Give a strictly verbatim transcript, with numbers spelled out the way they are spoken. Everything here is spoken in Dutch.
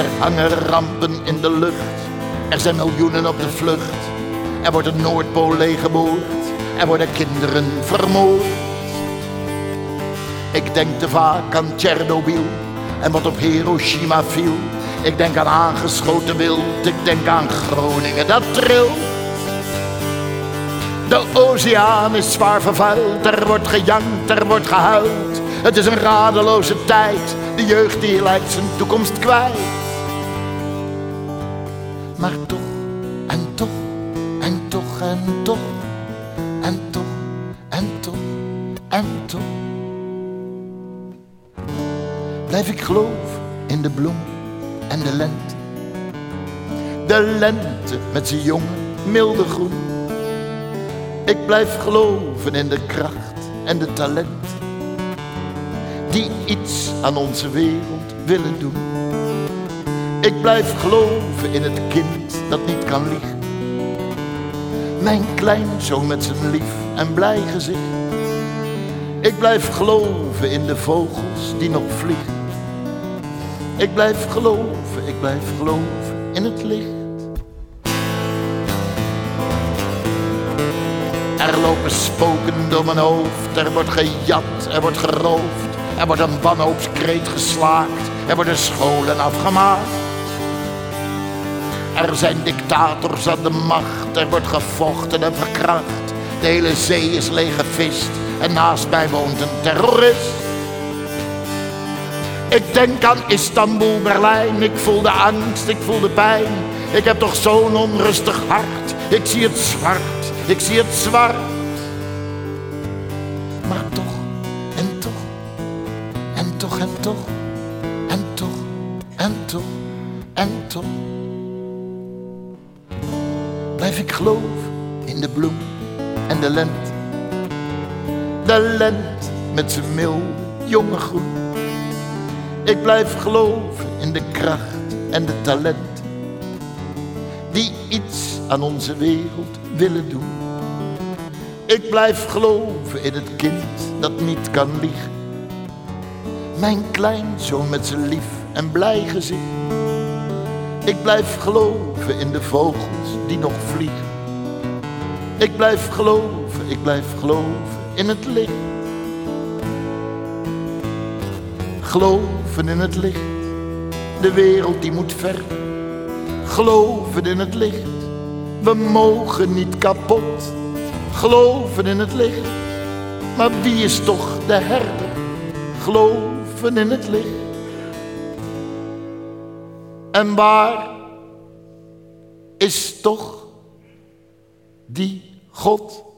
Er hangen rampen in de lucht, er zijn miljoenen op de vlucht. Er wordt een Noordpool leeggeboord, er worden kinderen vermoord. Ik denk te vaak aan Tsjernobyl en wat op Hiroshima viel. Ik denk aan aangeschoten wild, ik denk aan Groningen dat trilt. De oceaan is zwaar vervuild, er wordt gejankt, er wordt gehuild. Het is een radeloze tijd, de jeugd die lijkt zijn toekomst kwijt. Maar toch, en toch, en toch, en toch, en toch, en toch, en toch blijf ik geloven in de bloem en de lente. De lente met zijn jonge, milde groen. Ik blijf geloven in de kracht en de talent die iets aan onze wereld willen doen. Ik blijf geloven in het kind dat niet kan liegen. Mijn kleinzoon met zijn lief en blij gezicht. Ik blijf geloven in de vogels die nog vliegen. Ik blijf geloven, ik blijf geloven in het licht. Er lopen spoken door mijn hoofd, er wordt gejat, er wordt geroofd. Er wordt een wanhoopskreet geslaakt, er worden scholen afgemaakt. Er zijn dictators aan de macht, er wordt gevochten en verkracht. De hele zee is leeggevist en naast mij woont een terrorist. Ik denk aan Istanbul, Berlijn, ik voel de angst, ik voel de pijn. Ik heb toch zo'n onrustig hart, ik zie het zwart, ik zie het zwart. Maar toch, en toch, en toch, en toch, en toch, en toch, en toch blijf ik geloven in de bloem en de lente. De lente met zijn milde, jonge groen. Ik blijf geloven in de kracht en de talent die iets aan onze wereld willen doen. Ik blijf geloven in het kind dat niet kan liegen. Mijn kleinzoon met zijn lief en blij gezicht. Ik blijf geloven in de vogels die nog vliegen. Ik blijf geloven, ik blijf geloven in het licht. Geloven in het licht, de wereld die moet verder. Geloven in het licht, we mogen niet kapot. Geloven in het licht, maar wie is toch de herder? Geloven in het licht. En waar is toch die God?